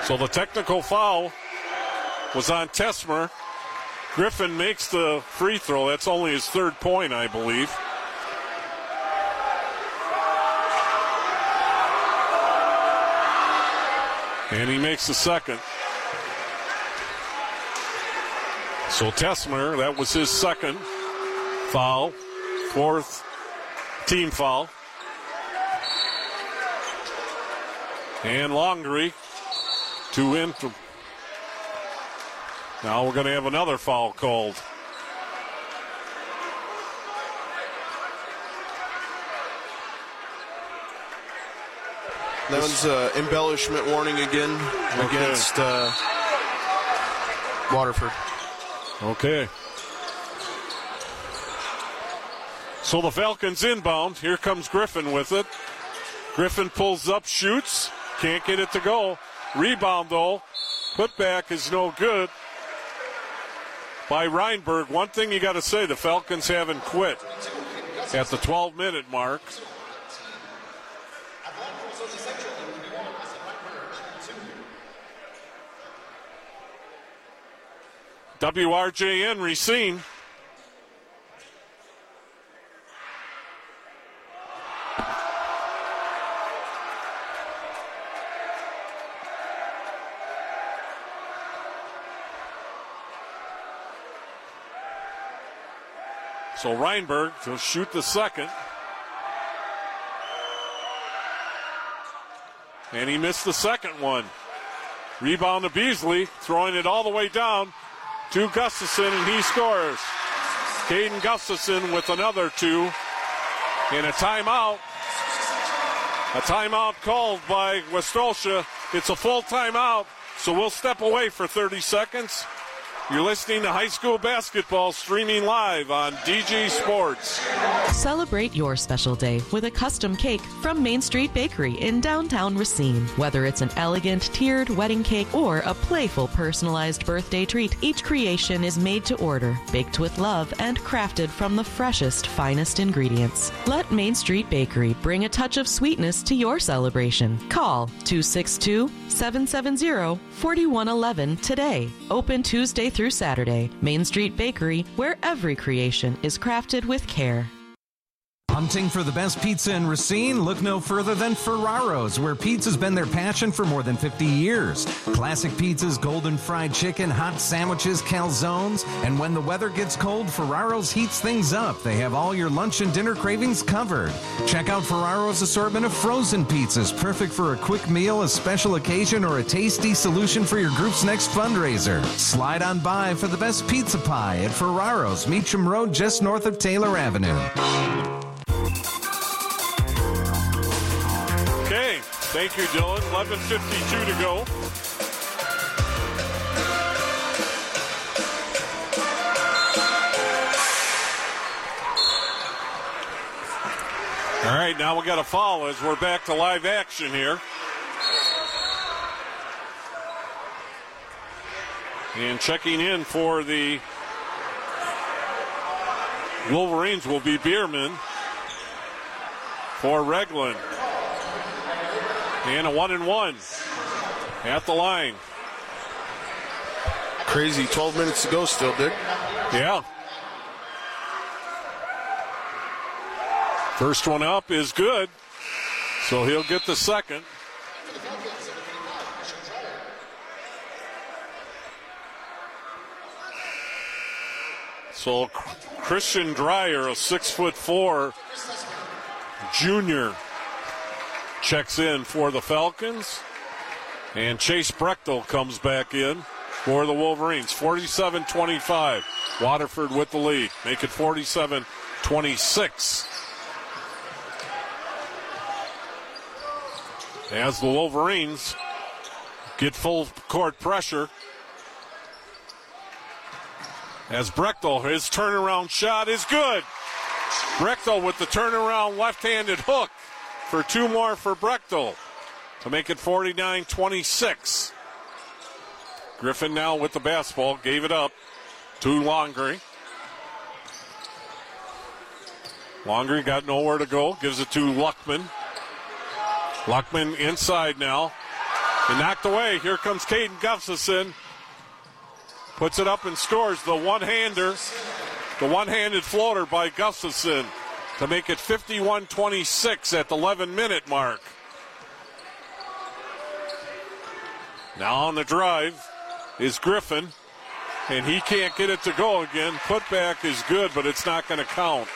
So the technical foul was on Tesmer. Griffin makes the free throw. That's only his third point, I believe. And he makes the second. So Tesmer, that was his second foul, fourth team foul. And Longery, 2 in. Now we're going to have another foul called. That was embellishment warning again against Waterford. Okay. So the Falcons inbound. Here comes Griffin with it. Griffin pulls up, shoots. Can't get it to go. Rebound, though. Putback is no good by Reinberg. One thing you got to say, the Falcons haven't quit at the 12-minute mark. WRJN Racine. So Reinberg to shoot the second. And he missed the second one. Rebound to Beasley, throwing it all the way down to Gustafson, and he scores. Caden Gustafson with another 2. And a timeout. A timeout called by Westolsha. It's a full timeout, so we'll step away for 30 seconds. You're listening to high school basketball streaming live on DG Sports. Celebrate your special day with a custom cake from Main Street Bakery in downtown Racine. Whether it's an elegant tiered wedding cake or a playful personalized birthday treat, each creation is made to order, baked with love, and crafted from the freshest, finest ingredients. Let Main Street Bakery bring a touch of sweetness to your celebration. Call 262-770-4111 today. Open Tuesday through Saturday. Main Street Bakery, where every creation is crafted with care. Hunting for the best pizza in Racine? Look no further than Ferraro's, where pizza's been their passion for more than 50 years. Classic pizzas, golden fried chicken, hot sandwiches, calzones, and when the weather gets cold, Ferraro's heats things up. They have all your lunch and dinner cravings covered. Check out Ferraro's assortment of frozen pizzas, perfect for a quick meal, a special occasion, or a tasty solution for your group's next fundraiser. Slide on by for the best pizza pie at Ferraro's, Meacham Road, just north of Taylor Avenue. Okay, thank you, Dylan. 11:52 to go. All right, now we got a foul as we're back to live action here. And checking in for the Wolverines will be Bierman for Reglan. And a 1-and-1 at the line. Crazy, 12 minutes to go still, Dick. Yeah. First one up is good, so he'll get the second. So Christian Dreyer, a 6'4" junior, checks in for the Falcons. And Chase Brechtel comes back in for the Wolverines. 47-25. Waterford with the lead. Make it 47-26. As the Wolverines get full court pressure. As Brechtel, his turnaround shot is good. Brechtel with the turnaround left-handed hook for 2 more for Brechtel to make it 49-26. Griffin now with the basketball, gave it up to Longery. Longery got nowhere to go, gives it to Luckman. Luckman inside now. And knocked away. Here comes Caden Gustafson. Puts it up and scores the one-hander. The one-handed floater by Gustafson to make it 51-26 at the 11-minute mark. Now on the drive is Griffin, and he can't get it to go again. Putback is good, but it's not going to count.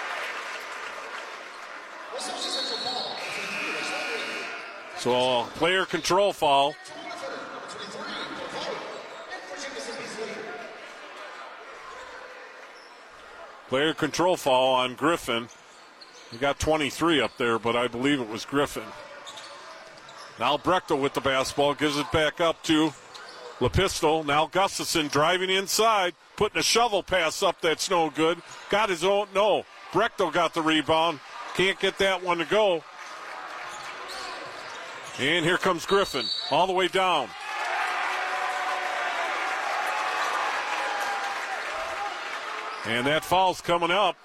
So a player control foul. Player control foul on Griffin. We got 23 up there, but I believe it was Griffin. Now Brechtel with the basketball, gives it back up to LaPistol. Now Gustafson driving inside, putting a shovel pass up that's no good. Got his own, no. Brechtel got the rebound. Can't get that one to go. And here comes Griffin, all the way down. And that foul's coming up.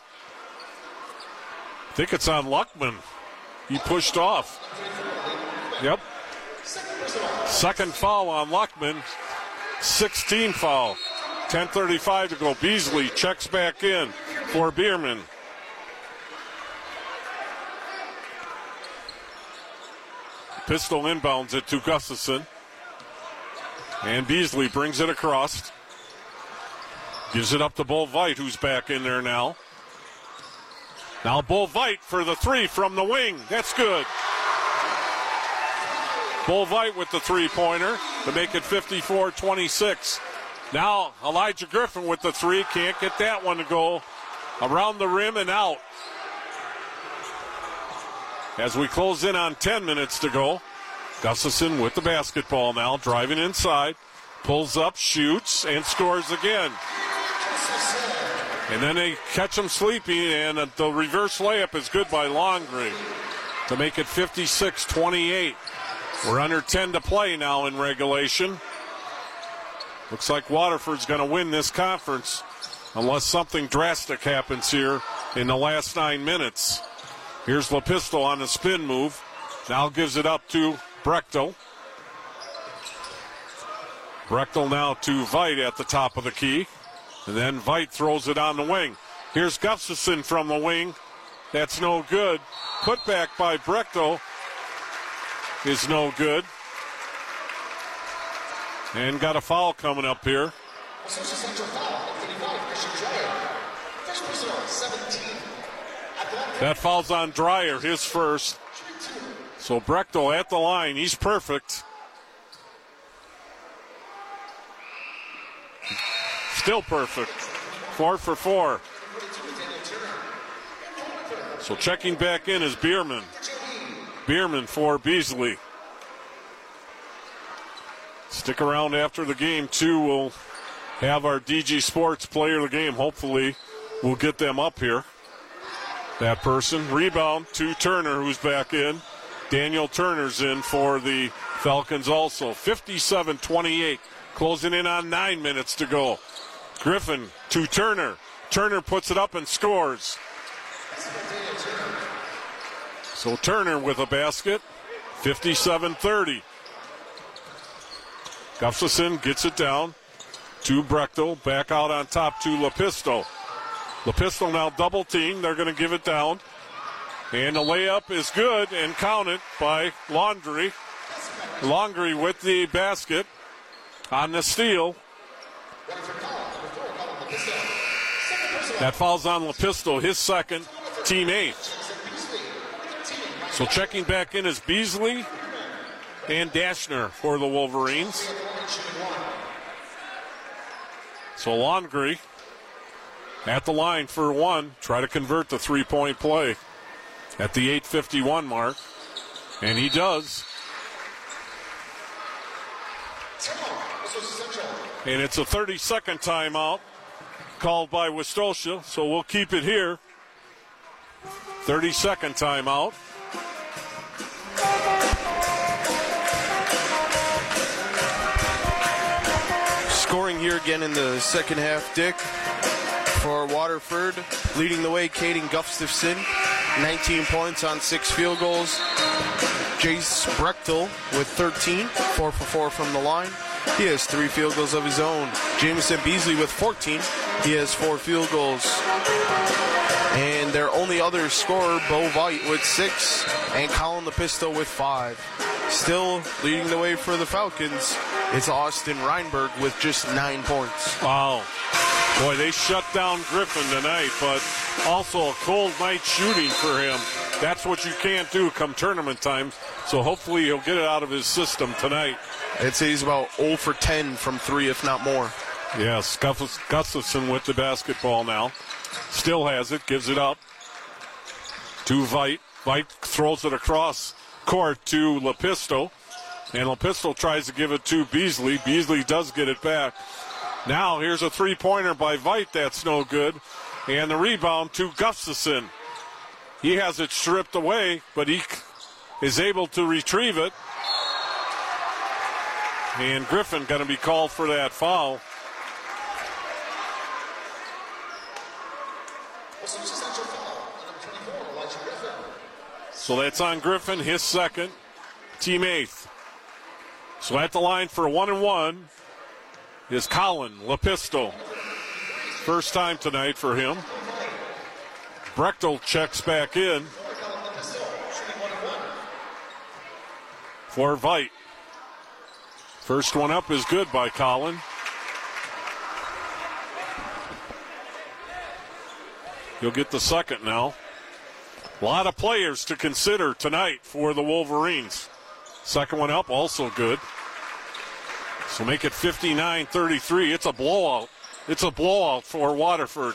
I think it's on Luckman. He pushed off. Yep. Second foul on Luckman. 16 foul. 10:35 to go. Beasley checks back in for Bierman. Pistol inbounds it to Gustafson. And Beasley brings it across. Gives it up to Bull Veit, who's back in there now. Now Bull Veit for the three from the wing. That's good. Bull Veit with the three-pointer to make it 54-26. Now Elijah Griffin with the three. Can't get that one to go. Around the rim and out. As we close in on 10 minutes to go, Gustafson with the basketball now, driving inside, pulls up, shoots, and scores again. And then they catch him sleeping, and the reverse layup is good by Longley to make it 56-28. We're under 10 to play now in regulation. Looks like Waterford's going to win this conference unless something drastic happens here in the last 9 minutes. Here's LaPistol on the spin move. Now gives it up to Brechtel. Brechtel now to Veit at the top of the key. And then Veit throws it on the wing. Here's Gustafson from the wing. That's no good. Put back by Brechtel is no good. And got a foul coming up here. That foul's on Dreyer, his first. So Brechtel at the line. He's perfect. Still perfect. 4 for 4. So checking back in is Bierman. Bierman for Beasley. Stick around after the game, too. We'll have our DG Sports player of the game. Hopefully, we'll get them up here. That person. Rebound to Turner, who's back in. Daniel Turner's in for the Falcons also. 57-28. Closing in on 9 minutes to go. Griffin to Turner. Turner puts it up and scores. So Turner with a basket. 57-30. Gustafson gets it down to Brechtel. Back out on top to LaPistol. LaPistol now double team. They're going to give it down. And the layup is good and counted by Laundry. Laundry with the basket on the steal. That falls on LaPistol, his second, team eighth. So checking back in is Beasley and Dashner for the Wolverines. So Laundry at the line for one. Try to convert the three-point play at the 8:51 mark. And he does. And it's a 30-second timeout called by Westosha, so we'll keep it here. 30-second timeout. Scoring here again in the second half, Dick, for Waterford. Leading the way, Caden Gustafson 19 points on 6 field goals. Jace Brechtel with 13, 4 for 4 from the line. He has 3 field goals of his own. Jamison Beasley with 14. He has 4 field goals. And their only other scorer, Bo Veit with 6, and Colin Lepisto with 5. Still leading the way for the Falcons, it's Austin Reinberg with just 9 points. Wow. Boy, they shut down Griffin tonight, but also a cold night shooting for him. That's what you can't do come tournament time, so hopefully he'll get it out of his system tonight. I'd say he's about 0 for 10 from 3, if not more. Yes, Gustafson with the basketball now. Still has it, gives it up to Veit. Veit throws it across court to Lepisto, and Lepisto tries to give it to Beasley. Beasley does get it back. Now here's a three-pointer by Veit that's no good, and the rebound to Gustafson. He has it stripped away, but he is able to retrieve it. And Griffin going to be called for that foul. So that's on Griffin, his second, team 8th. So at the line for 1-1 is Colin Lepisto. First time tonight for him. Brechtel checks back in for Veit. First one up is good by Colin. He'll get the second now. A lot of players to consider tonight for the Wolverines. Second one up, also good. So make it 59-33. It's a blowout. It's a blowout for Waterford.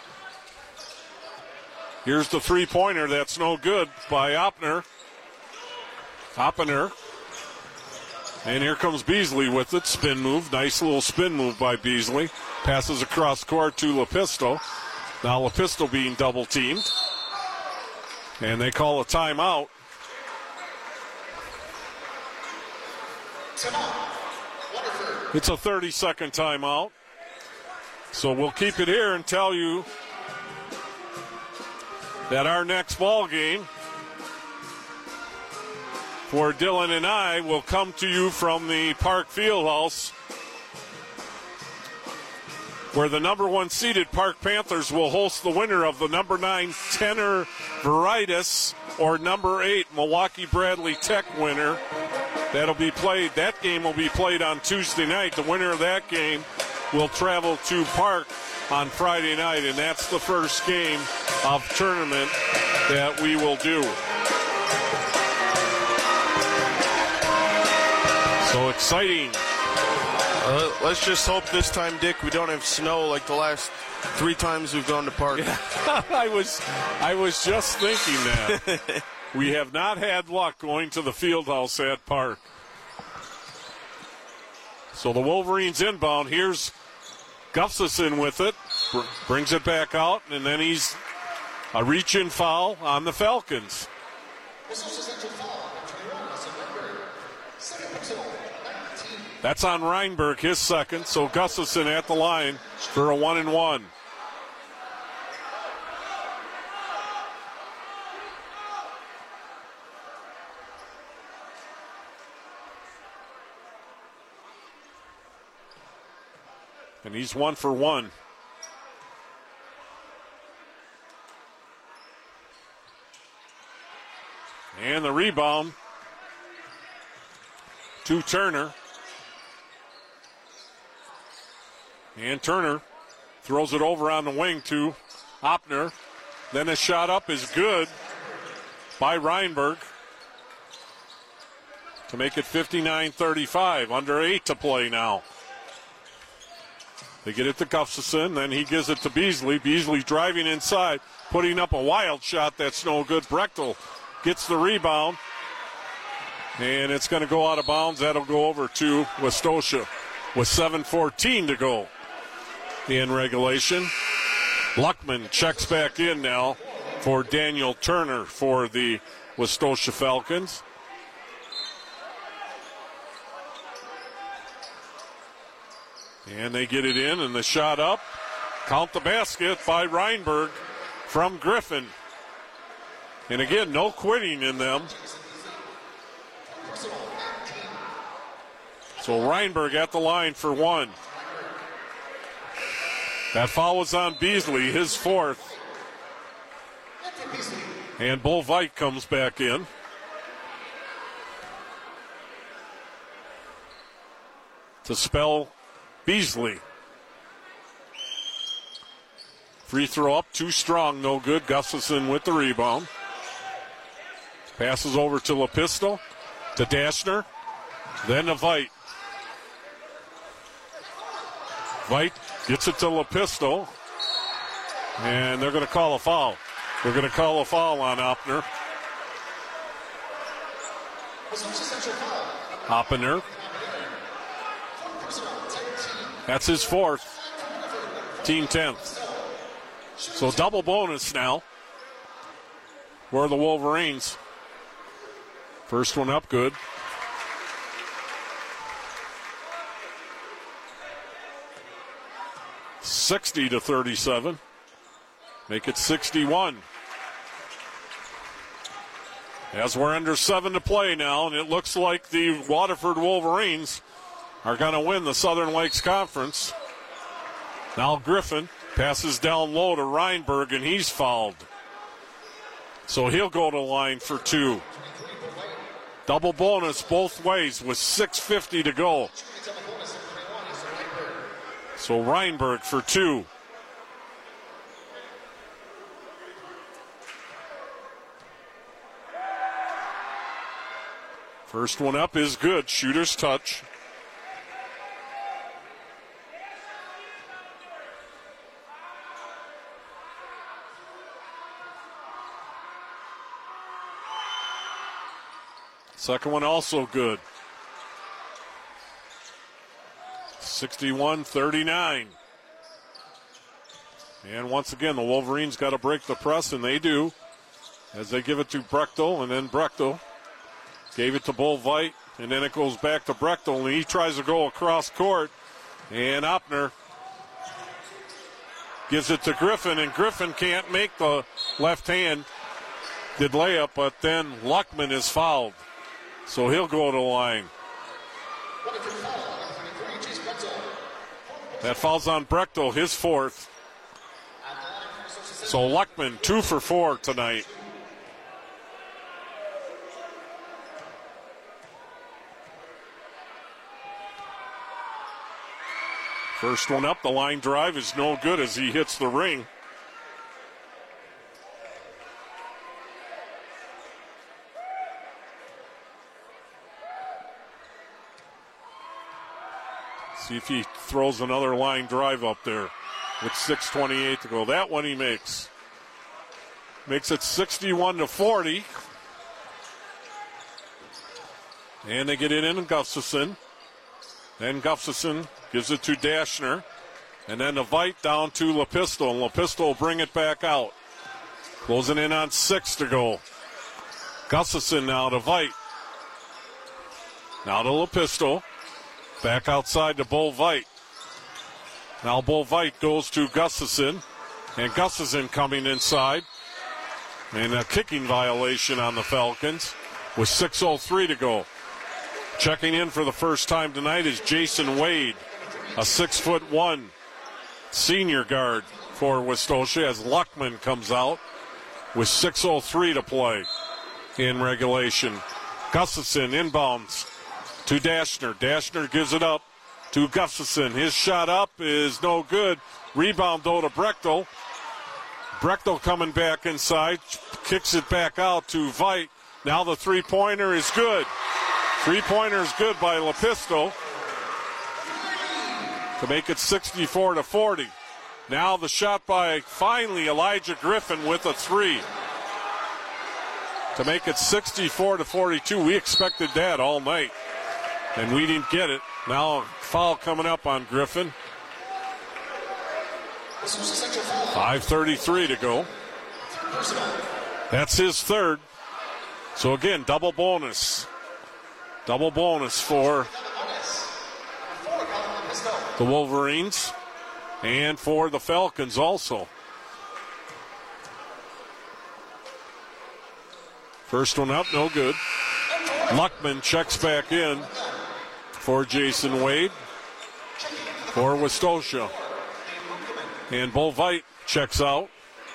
Here's the three-pointer. That's no good by Oppener. And here comes Beasley with it. Spin move. Nice little spin move by Beasley. Passes across court to Lepisto. Now Lepisto being double-teamed. And they call a timeout. It's a 30-second timeout. So we'll keep it here and tell you that our next ball game for Dylan and I will come to you from the Park Fieldhouse, where the number 1 seeded Park Panthers will host the winner of the number 9 Tenor Veritas or number 8 Milwaukee Bradley Tech winner. That'll be played. That game will be played on Tuesday night. The winner of that game will travel to Park on Friday night, and that's the first game of tournament that we will do. So exciting. Let's just hope this time, Dick, we don't have snow like the last 3 times we've gone to Park. Yeah, I was just thinking that. We have not had luck going to the Fieldhouse at Park. So the Wolverines inbound. Here's Gustafson with it. Brings it back out, and then he's a reach-in foul on the Falcons. That's on Reinberg, his second. So Gustafson at the line for a 1-and-1. And he's 1 for 1. And the rebound to Turner. And Turner throws it over on the wing to Oppener. Then a shot up is good by Reinberg to make it 59-35. Under 8 to play now. They get it to Gustafson, then he gives it to Beasley. Beasley driving inside, putting up a wild shot that's no good. Brechtel gets the rebound, and it's going to go out of bounds. That'll go over to Westosha with 7:14 to go in regulation. Luckman checks back in now for Daniel Turner for the Westosha Falcons. And they get it in, and the shot up. Count the basket by Reinberg from Griffin. And again, no quitting in them. So Reinberg at the line for one. That foul was on Beasley, his fourth. And Bull Veit comes back in. To spell Beasley. Free throw up, too strong, no good. Gustafson with the rebound. Passes over to Lepisto, to Dashner, then to Veit. Veit gets it to Lepisto, and they're going to call a foul. They're going to call a foul on Opner. Opner. That's his fourth. Team 10th. So double bonus now for the Wolverines. First one up, good. $60-37. Make it 61. As we're under 7 to play now, and it looks like the Waterford Wolverines are going to win the Southern Lakes Conference. Now Griffin passes down low to Reinberg, and he's fouled. So he'll go to the line for two. Double bonus both ways with 6:50 to go. So Reinberg for two. First one up is good. Shooter's touch. Second one also good. 61-39. And once again, the Wolverines got to break the press, and they do, as they give it to Brechtel, and then Brechtel gave it to Bull Veit, and then it goes back to Brechtel, and he tries to go across court, and Opner gives it to Griffin, and Griffin can't make the left-handed layup, but then Luckman is fouled. So he'll go to the line. That foul's on Brechtel, his fourth. So Luckman 2 for 4 tonight. First one up, the line drive is no good as he hits the ring. See if he throws another line drive up there with 6:28 to go. That one he makes. Makes it 61-40. And they get it in Gustafson. Then Gustafson gives it to Dashner. And then the Veit down to Lepisto. And Lepisto will bring it back out. Closing in on 6 to go. Gustafson now to Veit. Now to Lepisto. Back outside to Bull Veit. Now Bull Veit goes to Gustafson. And Gustafson coming inside. And a kicking violation on the Falcons with 6:03 to go. Checking in for the first time tonight is Jason Wade, a 6'1" senior guard for Westosha, as Luckman comes out with 6:03 to play in regulation. Gustafson inbounds to Dashner. Dashner gives it up to Gustafson. His shot up is no good. Rebound though to Brechtel. Brechtel coming back inside, kicks it back out to Veit. Now the three-pointer is good. Three-pointer is good by Lepisto to make it 64-40. Now the shot by finally Elijah Griffin with a three to make it 64-42. We expected that all night, and we didn't get it. Now a foul coming up on Griffin. 5:33 to go. That's his third. So again, double bonus. Double bonus for the Wolverines and for the Falcons also. First one up, no good. Luckman checks back in for Jason Wade for Westosha. And Bolvite checks out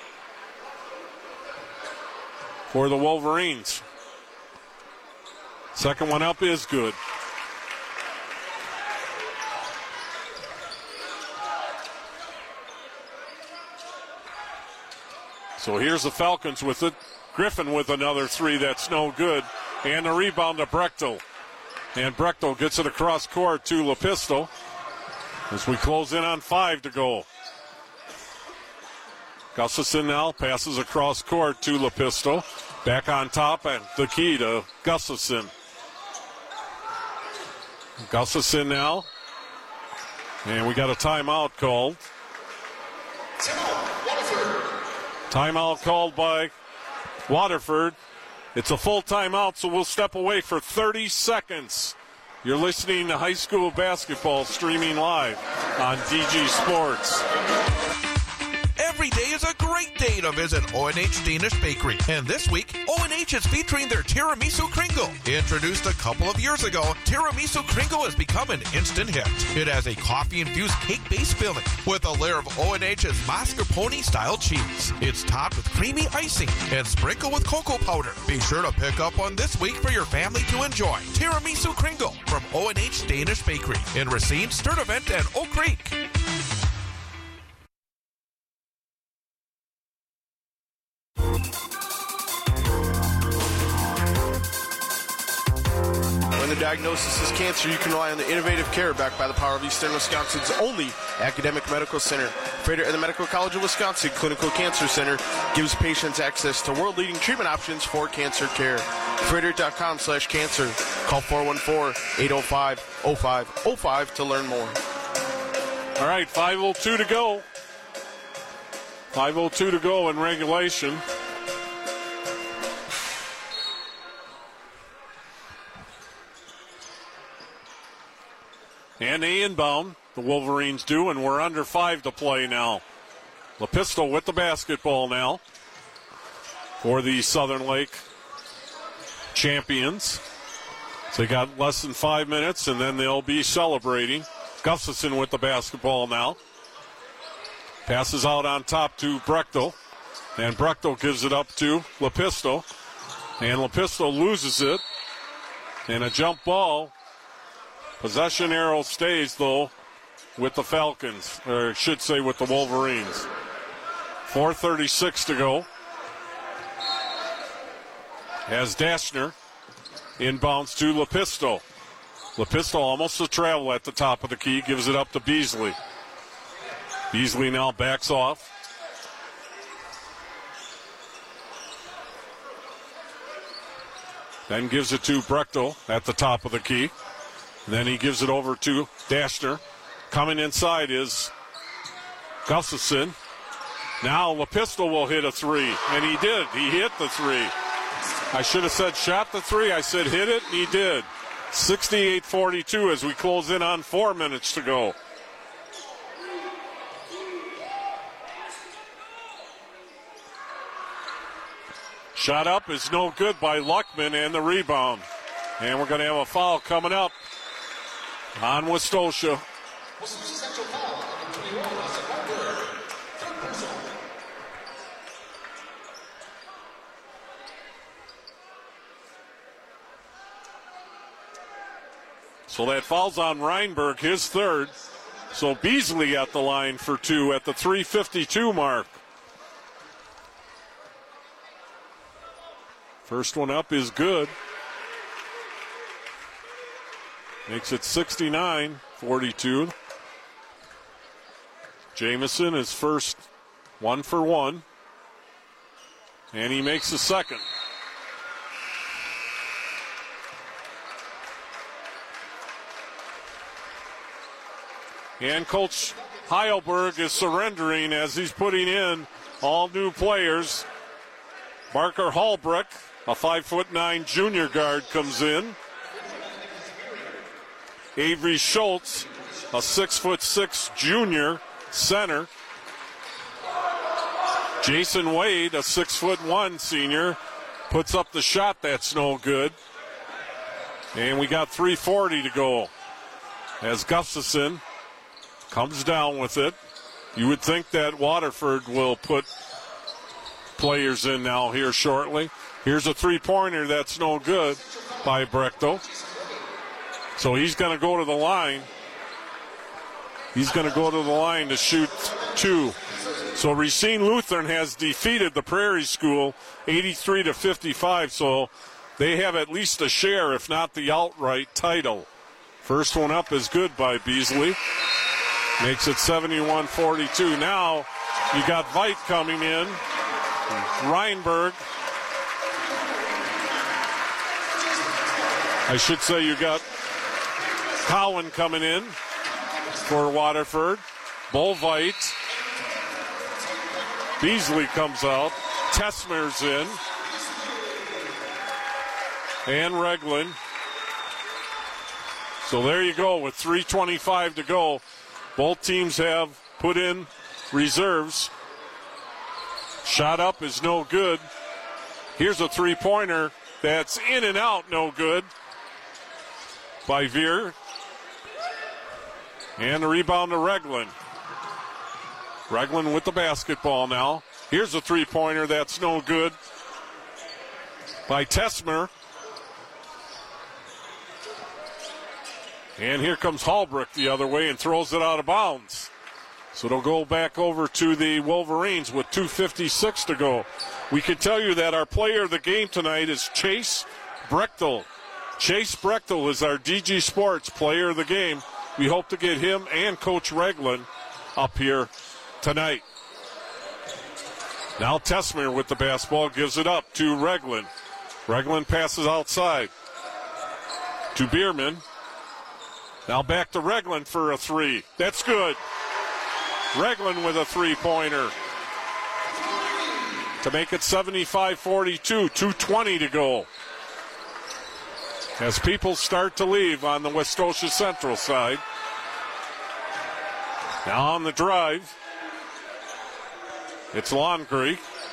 for the Wolverines. Second one up is good. So here's the Falcons with it. Griffin with another three that's no good. And the rebound to Brechtel. And Brechtel gets it across court to Lepisto as we close in on 5 to go. Gustafson now passes across court to Lepisto. Back on top at the key to Gustafson. Gustafson now. And we got a timeout called. Timeout called by Waterford. It's a full timeout, so we'll step away for 30 seconds. You're listening to high school basketball streaming live on DG Sports. Every day is a great day to visit O&H Danish Bakery. And this week, O&H is featuring their Tiramisu Kringle. Introduced a couple of years ago, Tiramisu Kringle has become an instant hit. It has a coffee-infused cake-based filling with a layer of O&H's mascarpone-style cheese. It's topped with creamy icing and sprinkled with cocoa powder. Be sure to pick up one this week for your family to enjoy. Tiramisu Kringle from O&H Danish Bakery in Racine, Sturtevant, and Oak Creek. When the diagnosis is cancer, you can rely on the innovative care backed by the power of Eastern Wisconsin's only academic medical center. Froedtert and the Medical College of Wisconsin Clinical Cancer Center gives patients access to world-leading treatment options for cancer care. Froedtert.com/cancer. Call 414-805-0505 to learn more. All right, 5:02 to go. 5:02 to go in regulation. And they inbound, the Wolverines do, and we're under 5 to play now. Lepisto with the basketball now for the Southern Lake champions. So they got less than 5 minutes, and then they'll be celebrating. Gustafson with the basketball now. Passes out on top to Brechtel, and Brechtel gives it up to Lepisto. And Lepisto loses it, and a jump ball. Possession arrow stays, though, with the Falcons, or I should say with the Wolverines. 4:36 to go. As Dashner inbounds to Lepisto. Lepisto almost a travel at the top of the key, gives it up to Beasley. Beasley now backs off. Then gives it to Brechtel at the top of the key. Then he gives it over to Dashner. Coming inside is Gustafson. Now Lepisto will hit a three, and he did. He hit the three. I should have said shot the three. I said hit it, and he did. 68-42 as we close in on 4 minutes to go. Shot up is no good by Luckman, and the rebound. And we're going to have a foul coming up on Westosha. So that falls on Reinberg, his third. So Beasley at the line for two at the 3:52 mark. First one up is good. Makes it 69-42. Jamison is first 1 for 1. And he makes the second. And Coach Heilberg is surrendering as he's putting in all new players. Barker Hallbrook, a 5'9" junior guard, comes in. Avery Schultz, a 6'6" junior center. Jason Wade, a 6'1" senior. puts up the shot. That's no good. And we got 3:40 to go as Gustafson comes down with it. You would think that Waterford will put players in now here shortly. Here's a three-pointer that's no good by Brechtel. So he's going to go to the line. He's going to go to the line to shoot two. So Racine Lutheran has defeated the Prairie School 83-55. So they have at least a share, if not the outright title. First one up is good by Beasley. Makes it 71-42. Now you got Veit coming in. Reinberg. I should say you got Cowan coming in for Waterford. Bolveit. Beasley comes out. Tesmer's in. And Reglan. So there you go with 3:25 to go. Both teams have put in reserves. Shot up is no good. Here's a three-pointer that's in and out, no good by Veer. And the rebound to Reglan. Reglan with the basketball now. Here's a three-pointer that's no good by Tesmer. And here comes Hallbrook the other way and throws it out of bounds. So it'll go back over to the Wolverines with 2:56 to go. We can tell you that our player of the game tonight is Chase Brechtel. Chase Brechtel is our DG Sports player of the game. We hope to get him and Coach Reglan up here tonight. Now Tesmer with the basketball gives it up to Reglan. Reglan passes outside to Bierman. Now back to Reglan for a three. That's good. Reglan with a three-pointer to make it 75-42, 2:20 to go. As people start to leave on the Westosha Central side. Now on the drive, it's Longry.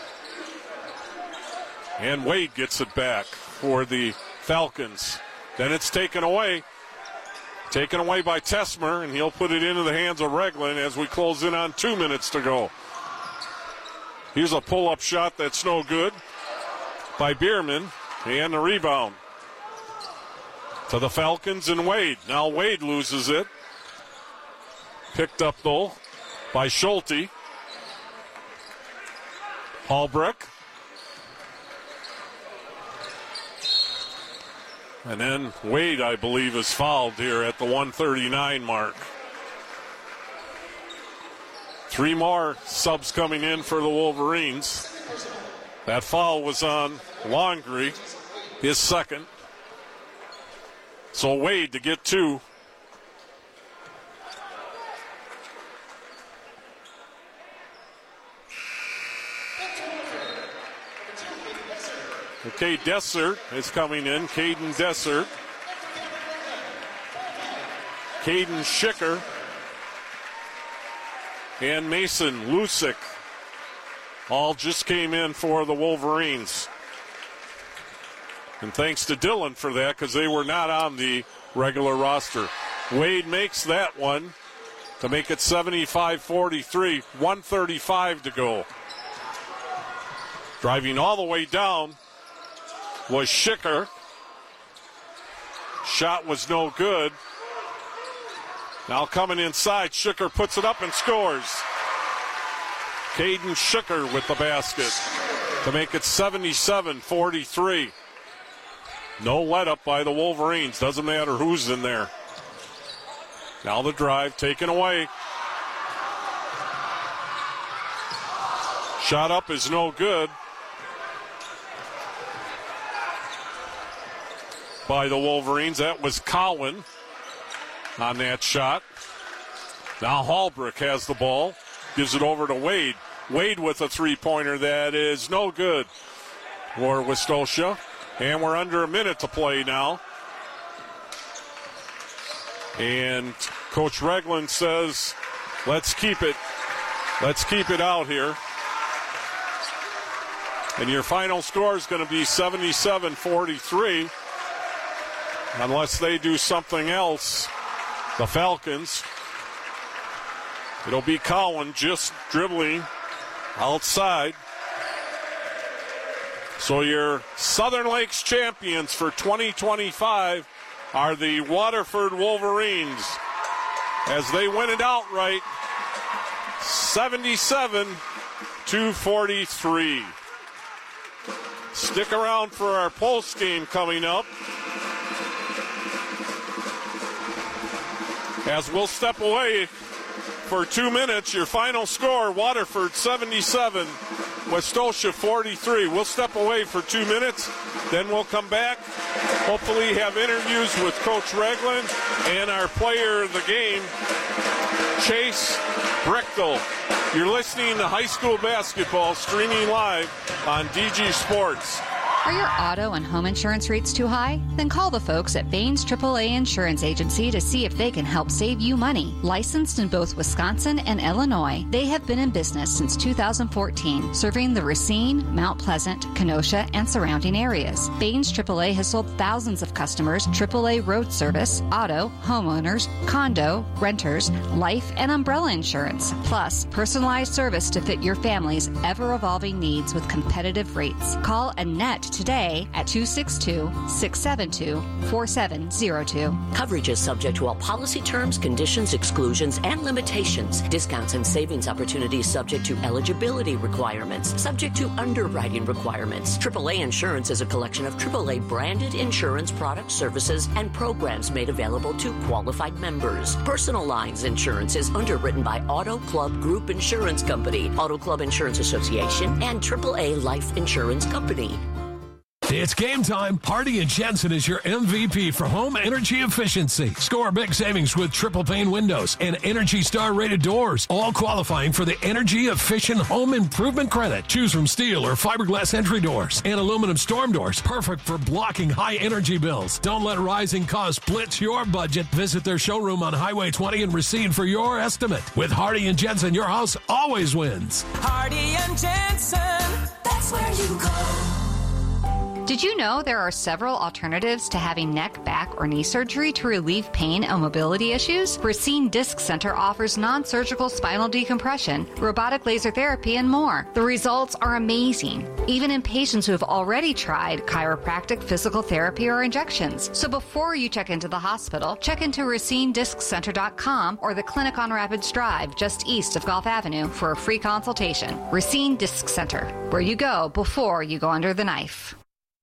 And Wade gets it back for the Falcons. Then it's taken away. Taken away by Tesmer, and he'll put it into the hands of Reglan as we close in on 2 minutes to go. Here's a pull-up shot that's no good by Bierman, and the rebound to the Falcons and Wade. Now Wade loses it. Picked up, though, by Schulte. Hallbrook. And then Wade, I believe, is fouled here at the 1:39 mark. Three more subs coming in for the Wolverines. That foul was on Longry, his second. So Wade to get two. Okay, Dessert is coming in. Caden Dessert. Caden Schicker. And Mason Lusick. All just came in for the Wolverines. And thanks to Dylan for that, because they were not on the regular roster. Wade makes that one to make it 75-43. 1:35 to go. Driving all the way down was Schicker. Shot was no good. Now coming inside, Schicker puts it up and scores. Caden Schicker with the basket to make it 77-43. No let up by the Wolverines. Doesn't matter who's in there. Now the drive taken away. Shot up is no good by the Wolverines. That was Cowan on that shot. Now Hallbrook has the ball. Gives it over to Wade. Wade with a three-pointer that is no good for Westosha. And we're under a minute to play now. And Coach Reglan says, let's keep it out here. And your final score is going to be 77-43. Unless they do something else, the Falcons. It'll be Cowan just dribbling outside. So your Southern Lakes champions for 2025 are the Waterford Wolverines as they win it outright, 77-43. Stick around for our post game coming up, as we'll step away for 2 minutes. Your final score, Waterford 77, Westosha 43. We'll step away for 2 minutes, then we'll come back, hopefully have interviews with Coach Ragland and our player of the game, Chase Brechtel. You're listening to high school basketball streaming live on DG Sports. Are your auto and home insurance rates too high? Then call the folks at Baines AAA Insurance Agency to see if they can help save you money. Licensed in both Wisconsin and Illinois, they have been in business since 2014, serving the Racine, Mount Pleasant, Kenosha, and surrounding areas. Baines AAA has sold thousands of customers AAA road service, auto, homeowners, condo, renters, life, and umbrella insurance, plus personalized service to fit your family's ever-evolving needs with competitive rates. Call Annette today at 262-672-4702. Coverage is subject to all policy terms, conditions, exclusions, and limitations. Discounts and savings opportunities subject to eligibility requirements, subject to underwriting requirements. AAA Insurance is a collection of AAA branded insurance products, services, and programs made available to qualified members. Personal lines insurance is underwritten by Auto Club Group Insurance Company, Auto Club Insurance Association, and AAA Life Insurance Company. It's game time. Hardy & Jensen is your MVP for home energy efficiency. Score big savings with triple pane windows and Energy Star rated doors, all qualifying for the Energy Efficient Home Improvement Credit. Choose from steel or fiberglass entry doors and aluminum storm doors, perfect for blocking high energy bills. Don't let rising costs blitz your budget. Visit their showroom on Highway 20 in Racine for your estimate. With Hardy & Jensen, your house always wins. Hardy & Jensen, that's where you go. Did you know there are several alternatives to having neck, back, or knee surgery to relieve pain and mobility issues? Racine Disc Center offers non-surgical spinal decompression, robotic laser therapy, and more. The results are amazing, even in patients who have already tried chiropractic, physical therapy, or injections. So before you check into the hospital, check into RacineDiscCenter.com or the clinic on Rapids Drive just east of Gulf Avenue for a free consultation. Racine Disc Center, where you go before you go under the knife.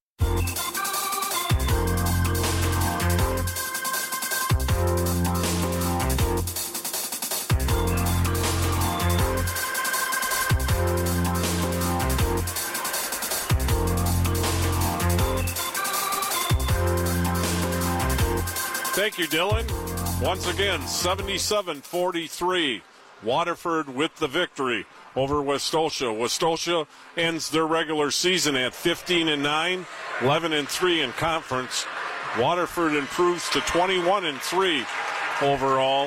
Thank you, Dylan. Once again, 77-43. Waterford with the victory over Westosha. Westosha ends their regular season at 15-9, 11-3 in conference. Waterford improves to 21-3 overall,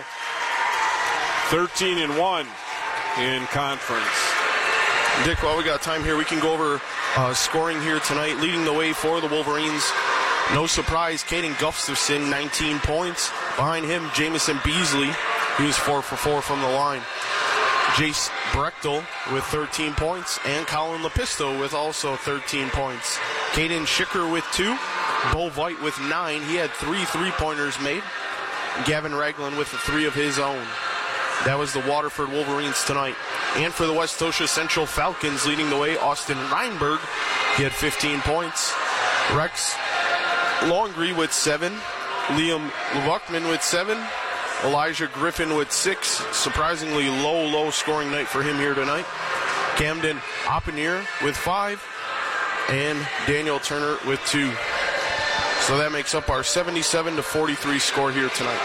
13-1 in conference. Dick, while we got time here, we can go over scoring here tonight. Leading the way for the Wolverines, no surprise, Caden Gustafson, 19 points. Behind him, Jamison Beasley, he was 4 for 4 from the line. Jace Brechtel with 13 points, and Colin Lepisto with also 13 points. Caden Schicker with 2, Bo Veit with 9. He had 3 3-pointers made. Gavin Ragland with 3 of his own. That was the Waterford Wolverines tonight. And for the Westosha Central Falcons, leading the way, Austin Reinberg. He had 15 points. Rex Longree with 7. Liam Buckman with 7. Elijah Griffin with 6. Surprisingly low scoring night for him here tonight. Camden Oppenir with 5. And Daniel Turner with 2. So that makes up our 77-43 score here tonight.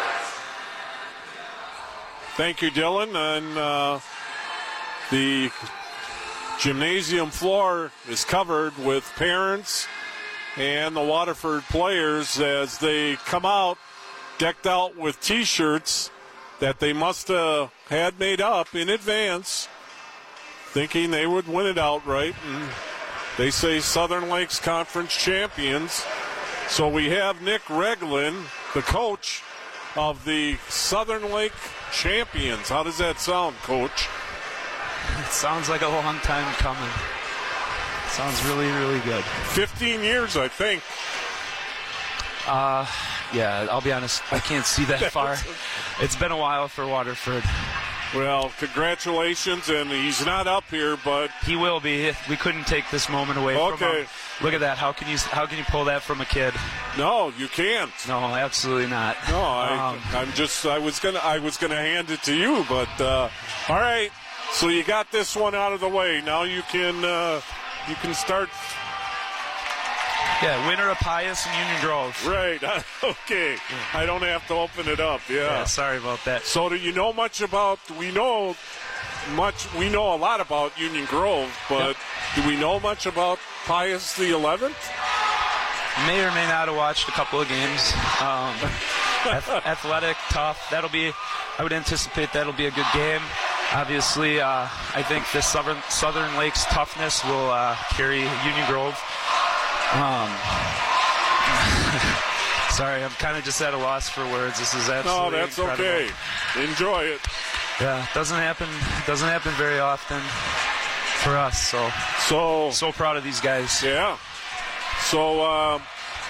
Thank you, Dylan. And the gymnasium floor is covered with parents and the Waterford players as they come out decked out with T-shirts that they must have had made up in advance, thinking they would win it outright. And They say Southern Lakes Conference champions. So we have Nick Regland, the coach of the Southern Lake champions. How does that sound, Coach? It sounds like a long time coming. Sounds really, really good. 15 years, I think. Yeah, I'll be honest, I can't see that far. It's been a while for Waterford. Well, congratulations, and he's not up here, but he will be. We couldn't take this moment away from him. Look at that. How can you pull that from a kid? No, you can't. No, absolutely not. No, I was gonna hand it to you, but all right. So you got this one out of the way. Now you can start. Yeah, winner of Pius and Union Grove. Right. Okay. I don't have to open it up. Yeah. Sorry about that. So do you know much about? We know a lot about Union Grove, but do we know much about Pius the 11th? May or may not have watched a couple of games. Athletic, tough. I would anticipate that'll be a good game. Obviously, I think the Southern Lakes toughness will carry Union Grove. Sorry, I'm kind of just at a loss for words. This is absolutely incredible. Okay. Enjoy it. Yeah, it doesn't happen very often for us. So proud of these guys. Yeah. So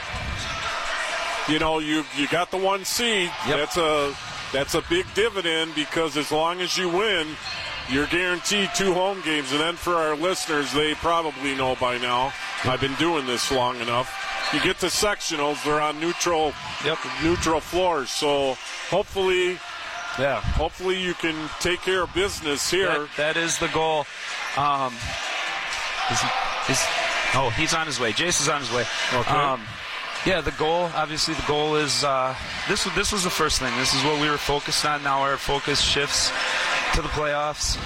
you got the 1 seed. Yep. That's a big dividend, because as long as you win, you're guaranteed 2 home games. And then for our listeners, they probably know by now. I've been doing this long enough. You get to sectionals, they're on neutral floors. So hopefully you can take care of business here. That is the goal. He's on his way. Jason's on his way. Okay. The goal is this was the first thing. This is what we were focused on. Now our focus shifts to the playoffs.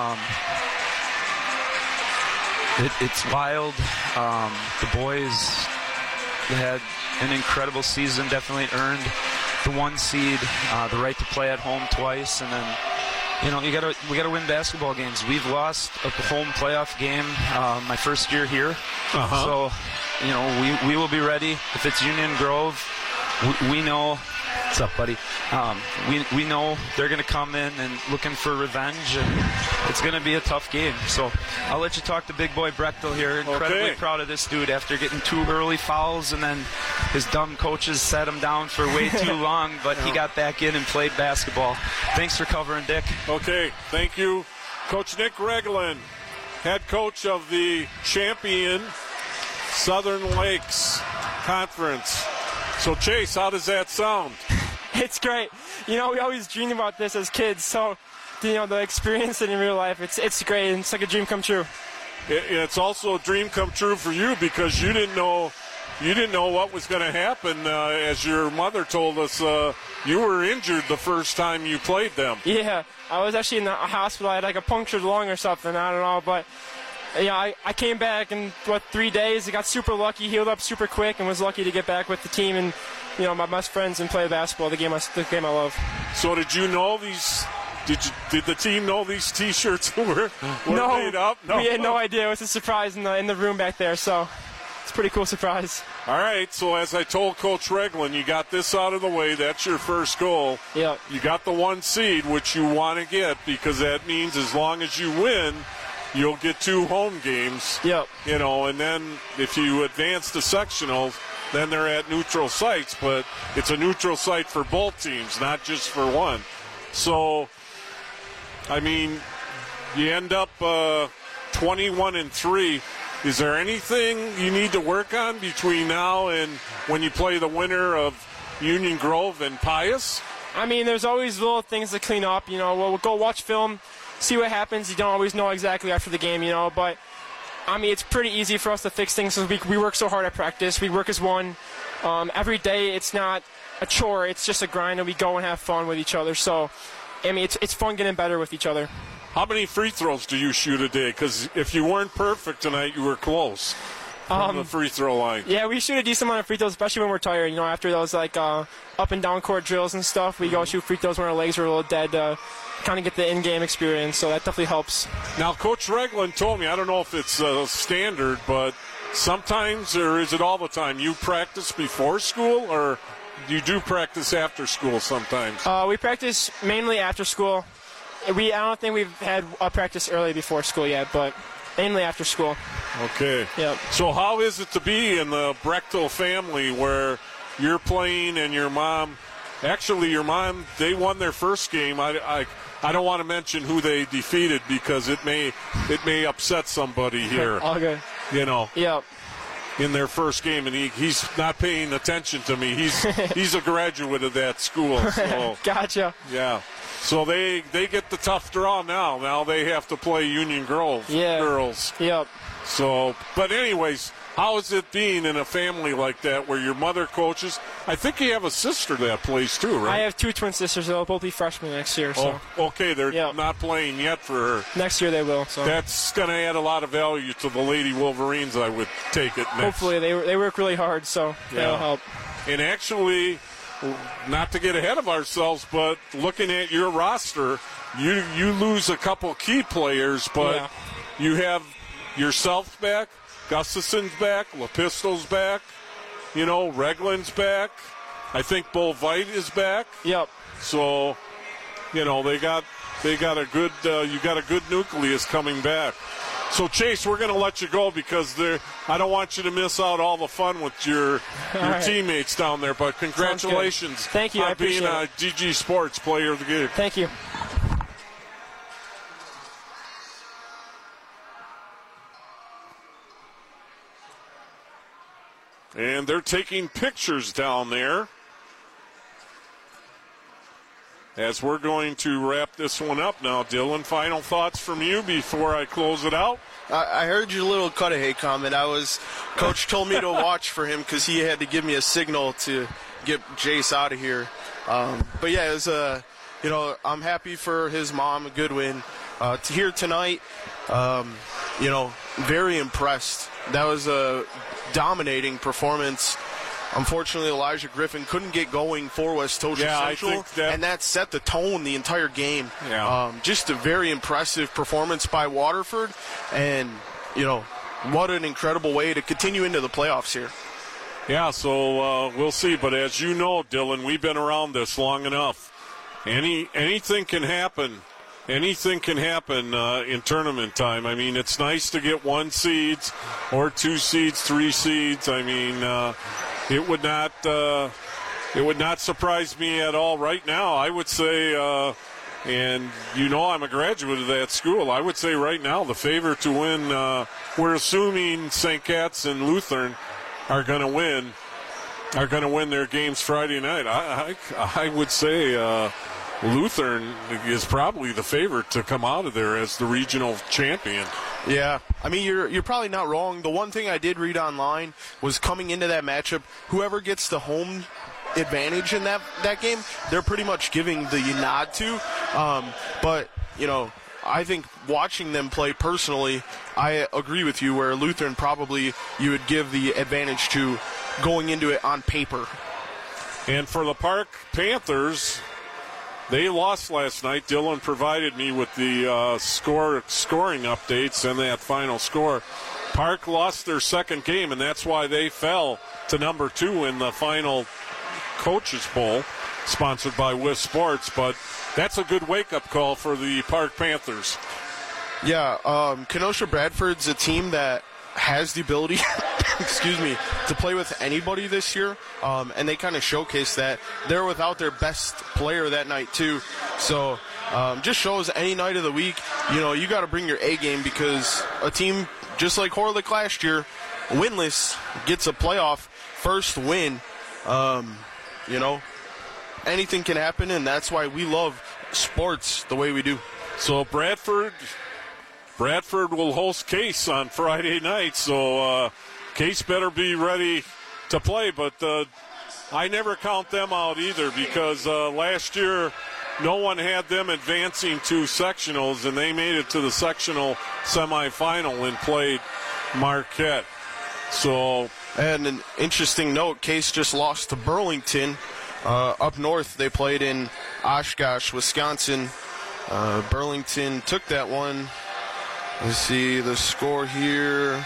It's wild. The boys had an incredible season, definitely earned the 1 seed, the right to play at home twice, and then we gotta win basketball games. We've lost a home playoff game my first year here, so we will be ready. If it's Union Grove, we know. What's up, buddy? We know they're going to come in and looking for revenge, and it's going to be a tough game. So I'll let you talk to big boy Brechtel here. Incredibly proud of this dude after getting 2 early fouls, and then his dumb coaches sat him down for way too long, but he got back in and played basketball. Thanks for covering, Dick. Okay, thank you. Coach Nick Regland, head coach of the champion Southern Lakes Conference. So, Chase, how does that sound? It's great. We always dreamed about this as kids, so, the experience it in real life, it's great. It's like a dream come true. It's also a dream come true for you, because you didn't know what was going to happen. As your mother told us, you were injured the first time you played them. Yeah, I was actually in the hospital. I had like a punctured lung or something. I don't know, but I came back in 3 days. I got super lucky, healed up super quick, and was lucky to get back with the team and my best friends and play basketball, the game I love. So did you know these? Did the team know these T-shirts were made up? No, we had no idea. It was a surprise in the room back there. So it's a pretty cool surprise. All right. So as I told Coach Regland, you got this out of the way. That's your first goal. Yeah. You got the 1 seed, which you want to get, because that means as long as you win, you'll get 2 home games. Yep. And then if you advance to sectionals, then they're at neutral sites, but it's a neutral site for both teams, not just for one. So, you end up 21-3. Is there anything you need to work on between now and when you play the winner of Union Grove and Pius? There's always little things to clean up. We'll go watch film, see what happens. You don't always know exactly after the game, but it's pretty easy for us to fix things. So we work so hard at practice. We work as one. Every day it's not a chore. It's just a grind, and we go and have fun with each other. So, it's fun getting better with each other. How many free throws do you shoot a day? Because if you weren't perfect tonight, you were close. from the free throw line? Yeah, we shoot a decent amount of free throws, especially when we're tired. You know, after those like up and down court drills and stuff, we go shoot free throws when our legs are a little dead to kind of get the in-game experience. So that definitely helps. Now, Coach Regland told me, I don't know if it's standard, but sometimes, or is it all the time, you practice before school, or you do practice after school sometimes? We practice mainly after school. I don't think we've had a practice early before school yet, but mainly after school. Okay. Yep. So how is it to be in the Brechtel family where you're playing and your mom, they won their first game. I don't want to mention who they defeated because it may upset somebody here. All good. You know. Yep. In their first game, and he's not paying attention to me. He's a graduate of that school. So, gotcha. Yeah. So they get the tough draw now. Now they have to play Union Grove girls. Yep. So, but anyways, how is it being in a family like that where your mother coaches? I think you have a sister that plays too, right? I have 2 twin sisters. They'll both be freshmen next year. So. Oh, okay. They're not playing yet for her. Next year they will. So. That's going to add a lot of value to the Lady Wolverines, I would take it next. Hopefully. They work really hard, so that'll help. And actually, not to get ahead of ourselves, but looking at your roster, you lose a couple key players, but you have yourself back, Gustafson's back, LaPistol's back, Regland's back. I think Bull Veit is back. Yep. So, they got a good you got a good nucleus coming back. So, Chase, we're going to let you go because I don't want you to miss out all the fun with your teammates down there. But congratulations. Thank you. On I appreciate being a GG Sports Player of the Game. Thank you. And they're taking pictures down there as we're going to wrap this one up now. Dylan, final thoughts from you before I close it out? I heard your little Cudahy comment. Coach told me to watch for him because he had to give me a signal to get Jace out of here. But yeah, it was I'm happy for his mom, a good win. Here tonight, very impressed. That was a dominating performance. Unfortunately, Elijah Griffin couldn't get going for West Tosha Central, and that set the tone the entire game. Yeah. Just a very impressive performance by Waterford, and, what an incredible way to continue into the playoffs here. Yeah, so we'll see. But as you know, Dylan, we've been around this long enough. Anything can happen. Anything can happen in tournament time. I mean, it's nice to get 1 seeds or 2 seeds, 3 seeds. I mean, it would not surprise me at all right now. I would say, and I'm a graduate of that school, I would say right now the favorite to win, we're assuming St. Cat's and Lutheran are going to win their games Friday night. I would say Lutheran is probably the favorite to come out of there as the regional champion. Yeah, I mean, you're probably not wrong. The one thing I did read online was coming into that matchup, whoever gets the home advantage in that game, they're pretty much giving the nod to. But, I think watching them play personally, I agree with you where Lutheran probably you would give the advantage to going into it on paper. And for the Park Panthers, they lost last night. Dylan provided me with the scoring updates and that final score. Park lost their second game, and that's why they fell to number 2 in the final Coaches Bowl, sponsored by WIS Sports. But that's a good wake-up call for the Park Panthers. Yeah, Kenosha Bradford's a team that has the ability to play with anybody this year, and they kind of showcase that. They're without their best player that night too, so just shows any night of the week, you got to bring your A game, because a team just like Horlick last year, winless, gets a playoff first win. Anything can happen, and that's why we love sports the way we do. So Bradford will host Case on Friday night, so Case better be ready to play. But I never count them out either, because last year no one had them advancing to sectionals, and they made it to the sectional semifinal and played Marquette. So, and an interesting note, Case just lost to Burlington. Up north, they played in Oshkosh, Wisconsin. Burlington took that one. Let's see the score here.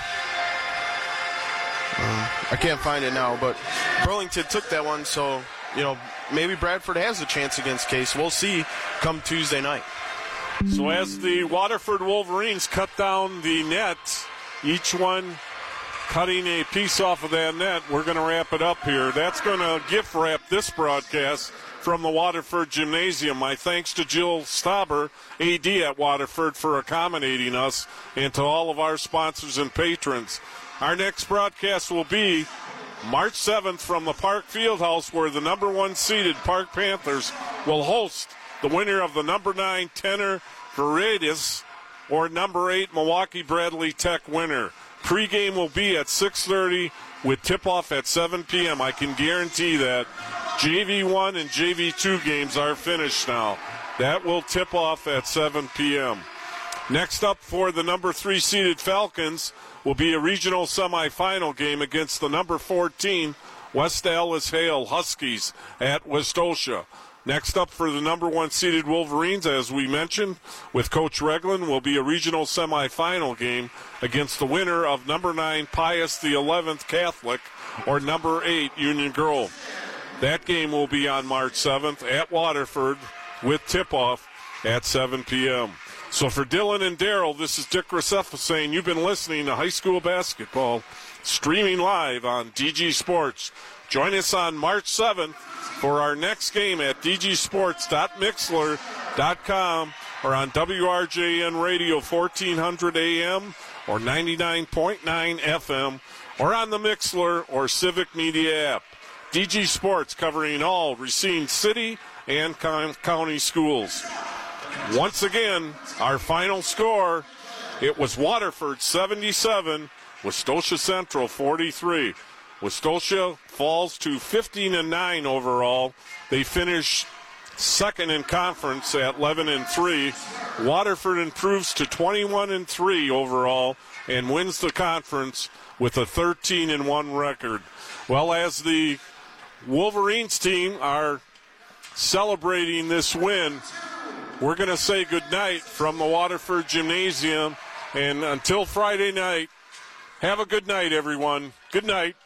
I can't find it now, but Burlington took that one, so, maybe Bradford has a chance against Case. We'll see come Tuesday night. So as the Waterford Wolverines cut down the net, each one cutting a piece off of that net, we're going to wrap it up here. That's going to gift wrap this broadcast from the Waterford Gymnasium. My thanks to Jill Stauber, AD at Waterford, for accommodating us, and to all of our sponsors and patrons. Our next broadcast will be March 7th from the Park Fieldhouse, where the number 1 seeded Park Panthers will host the winner of the number 9 Tenor Veritas or number 8 Milwaukee Bradley Tech winner. Pre-game will be at 6:30 with tip-off at 7 p.m. I can guarantee that. JV1 and JV2 games are finished now. That will tip off at 7 p.m. Next up for the number 3 seeded Falcons will be a regional semifinal game against the number 14 West Allis Hale Huskies at Westosha. Next up for the number 1 seeded Wolverines, as we mentioned, with Coach Reglan, will be a regional semifinal game against the winner of number 9 Pius the 11th Catholic or number 8 Union Grove. That game will be on March 7th at Waterford with tip-off at 7 p.m. So for Dylan and Daryl, this is Dick Rousseff saying you've been listening to High School Basketball streaming live on DG Sports. Join us on March 7th for our next game at dgsports.mixler.com or on WRJN Radio 1400 AM or 99.9 FM or on the Mixler or Civic Media app. DG Sports covering all Racine City and county schools. Once again, our final score, it was Waterford 77, Westosha Central 43. Westosha falls to 15-9 overall. They finish second in conference at 11-3. Waterford improves to 21-3 overall and wins the conference with a 13-1 record. Well, as the Wolverines team are celebrating this win, we're going to say goodnight from the Waterford Gymnasium. And until Friday night, have a good night, everyone. Good night.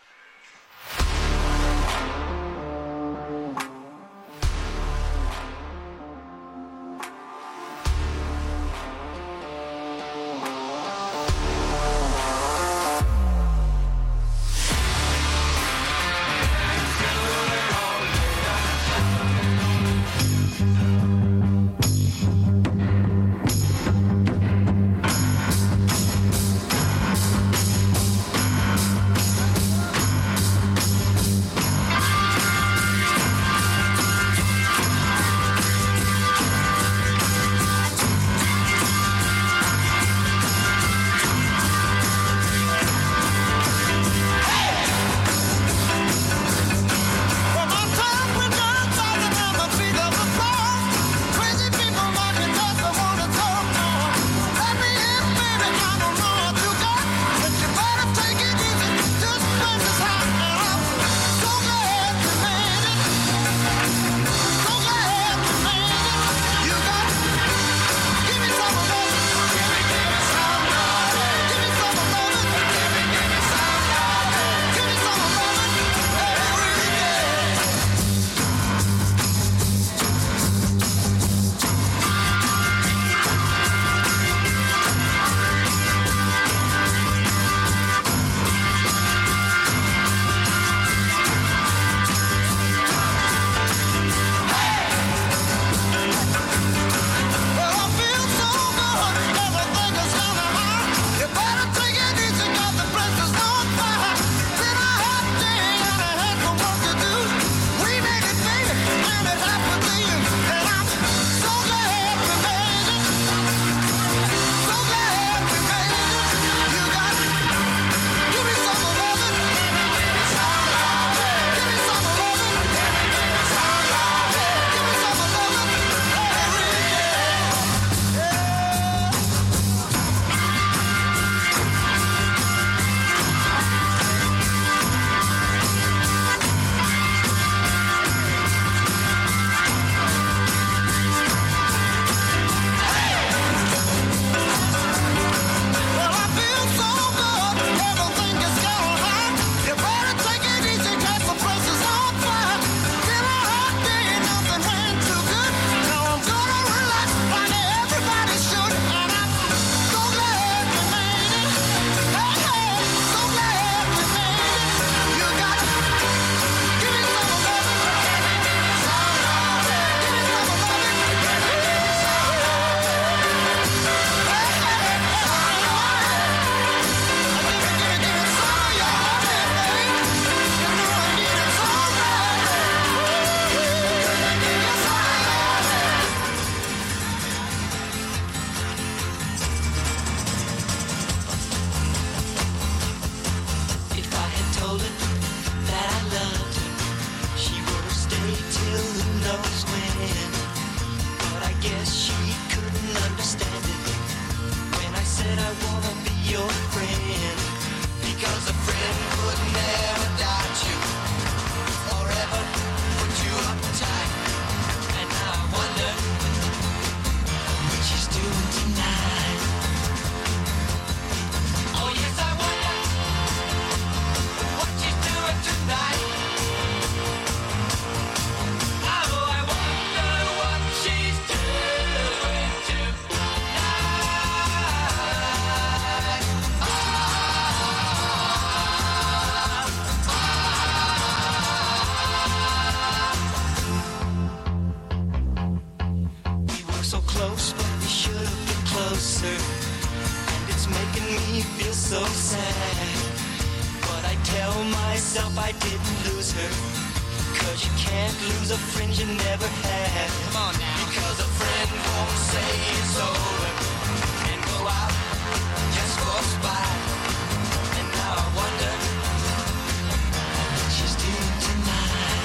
close, but we should have been closer. And it's making me feel so sad. But I tell myself I didn't lose her. 'Cause you can't lose a friend you never had. Come on now. Because a friend won't say it's over and go out just for spite. And now I wonder what she's doing tonight.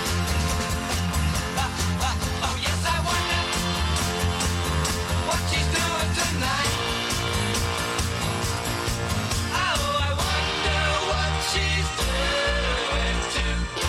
Oh yes, I wonder what she's doing tonight. Oh, I wonder what she's doing tonight.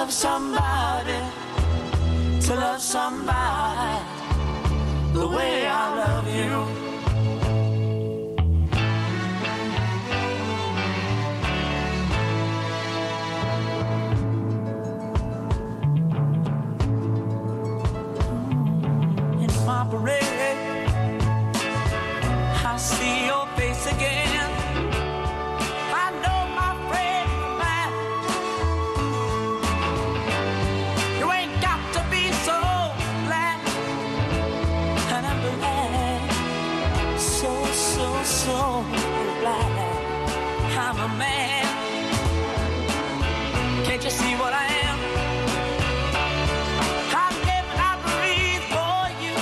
love somebody, to love somebody the way I love you. In my parade, I see your face again. I know my friend man, you ain't got to be so glad. And I'm glad, so glad I'm a man. Can't you see what I am? I live and I breathe for you.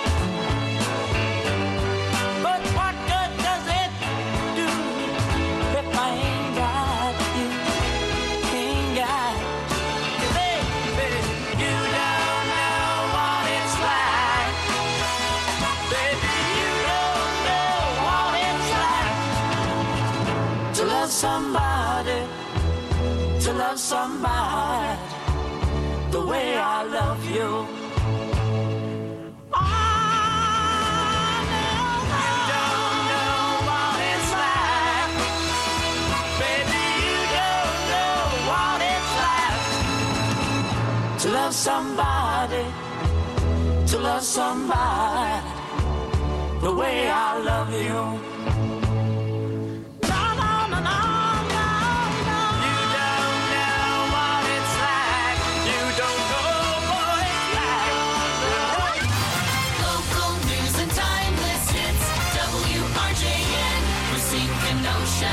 But what good does it do if I ain't got you? Ain't got you, baby. You don't know what it's like. Baby, you don't know what it's like to love somebody, to love somebody the way I love you. To love somebody, to love somebody the way I love you. No, no, no, no, no, no. You don't know what it's like. You don't know what it's like. Local news and timeless hits. WRJN, Racine, Kenosha.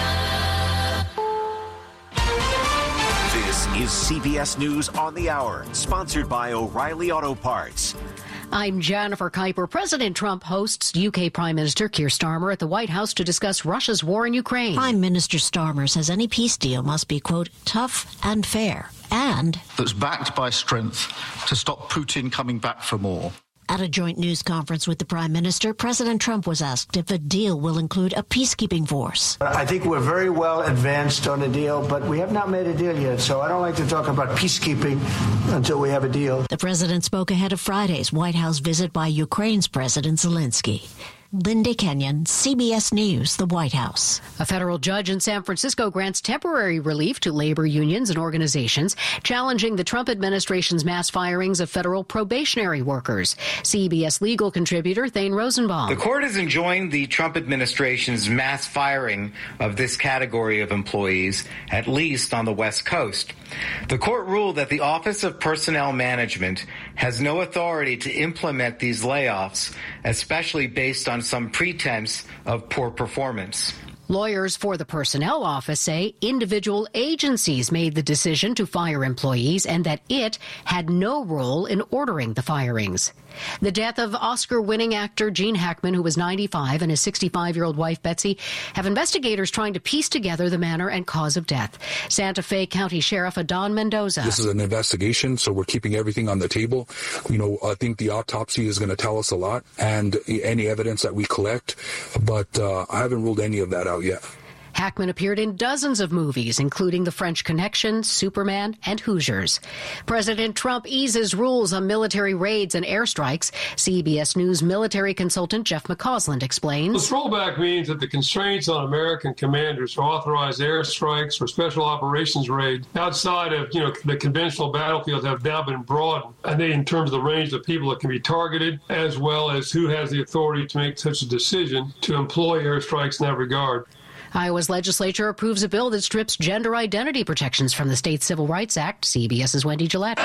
This is CBS News on the Hour, sponsored by O'Reilly Auto Parts. I'm Jennifer Kuiper. President Trump hosts UK Prime Minister Keir Starmer at the White House to discuss Russia's war in Ukraine. Prime Minister Starmer says any peace deal must be, quote, tough and fair, and that's backed by strength to stop Putin coming back for more. At a joint news conference with the Prime Minister, President Trump was asked if a deal will include a peacekeeping force. I think we're very well advanced on a deal, but we have not made a deal yet, so I don't like to talk about peacekeeping until we have a deal. The president spoke ahead of Friday's White House visit by Ukraine's President Zelensky. Linda Kenyon, CBS News, the White House. A federal judge in San Francisco grants temporary relief to labor unions and organizations challenging the Trump administration's mass firings of federal probationary workers. CBS legal contributor Thane Rosenbaum. The court is enjoined the Trump administration's mass firing of this category of employees, at least on the West Coast. The court ruled that the Office of Personnel Management has no authority to implement these layoffs, especially based on some pretense of poor performance. Lawyers for the Personnel Office say individual agencies made the decision to fire employees and that it had no role in ordering the firings. The death of Oscar-winning actor Gene Hackman, who was 95, and his 65-year-old wife, Betsy, have investigators trying to piece together the manner and cause of death. Santa Fe County Sheriff Adon Mendoza. This is an investigation, so we're keeping everything on the table. I think the autopsy is going to tell us a lot, and any evidence that we collect, but I haven't ruled any of that out yet. Hackman appeared in dozens of movies, including The French Connection, Superman, and Hoosiers. President Trump eases rules on military raids and airstrikes. CBS News military consultant Jeff McCausland explains. This rollback means that the constraints on American commanders to authorize airstrikes or special operations raids outside of, the conventional battlefields have now been broadened. And they, in terms of the range of people that can be targeted, as well as who has the authority to make such a decision to employ airstrikes in that regard. Iowa's legislature approves a bill that strips gender identity protections from the state's Civil Rights Act. CBS's Wendy Gillette.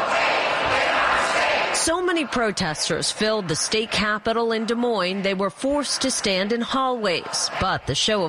So many protesters filled the state capitol in Des Moines, they were forced to stand in hallways. But the show of